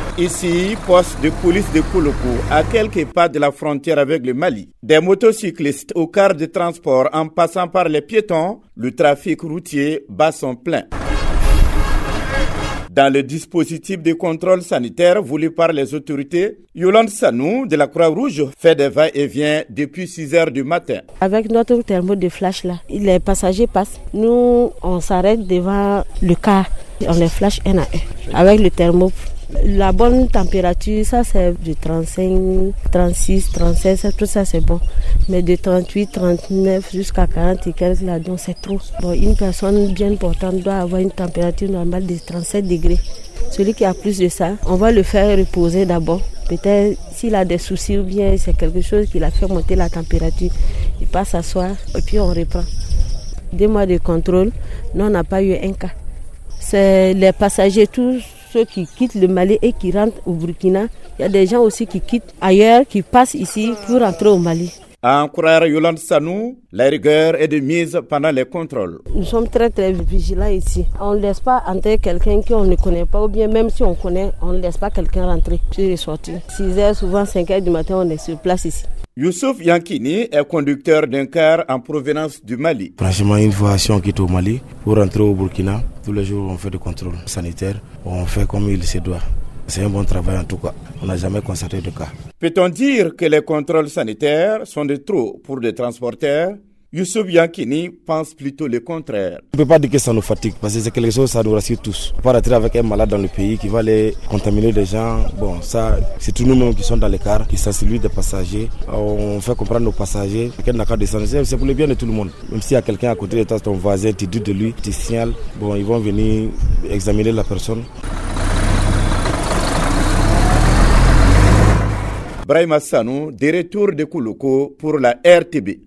Ici, poste de police de Kouloukou, à quelques pas de la frontière avec le Mali. Des motocyclistes au quart de transport en passant par les piétons, le trafic routier bat son plein. Dans le dispositif de contrôle sanitaire voulu par les autorités, Yolande Sanou de la Croix-Rouge fait des va-et-vient depuis 6 heures du matin. Avec notre thermo de flash là, les passagers passent. Nous, on s'arrête devant le car. On les flash un à un avec le thermo. La bonne température, ça c'est de 35, 36, 37, tout ça c'est bon. Mais de 38, 39 jusqu'à 40 et quelques là, donc c'est trop. Bon, une personne bien portante doit avoir une température normale de 37 degrés. Celui qui a plus de ça, on va le faire reposer d'abord. Peut-être s'il a des soucis ou bien c'est quelque chose qui l'a fait monter la température, il passe s'asseoir et puis on reprend. 2 mois de contrôle, nous on n'a pas eu un cas. C'est les passagers tous. Ceux qui quittent le Mali et qui rentrent au Burkina, il y a des gens aussi qui quittent ailleurs, qui passent ici pour rentrer au Mali. À en croire Yolande Sanou, la rigueur est de mise pendant les contrôles. Nous sommes très vigilants ici. On ne laisse pas entrer quelqu'un qu'on ne connaît pas, ou bien même si on connaît, on ne laisse pas quelqu'un rentrer puis sortir. 6h, souvent 5h du matin, on est sur place ici. Youssouf Yankini est conducteur d'un car en provenance du Mali. Franchement, une fois si on quitte au Mali pour rentrer au Burkina, tous les jours on fait des contrôles sanitaires, on fait comme il se doit. C'est un bon travail en tout cas, on n'a jamais constaté de cas. Peut-on dire que les contrôles sanitaires sont de trop pour des transporteurs ? Youssouf Yankini pense plutôt le contraire. On ne peut pas dire que ça nous fatigue parce que c'est quelque chose ça nous rassure tous. On ne peut pas rentrer avec un malade dans le pays qui va aller contaminer des gens. Bon, ça, c'est tous nous-mêmes qui sommes dans les cars, qui sensibilisent des passagers. On fait comprendre aux passagers qu'elle n'a qu'à descendre. C'est pour le bien de tout le monde. Même s'il y a quelqu'un à côté de toi, ton voisin, tu dis de lui, tu signales. Bon, ils vont venir examiner la personne. Brahima Sanou, de retour de Kouloukou pour la RTB.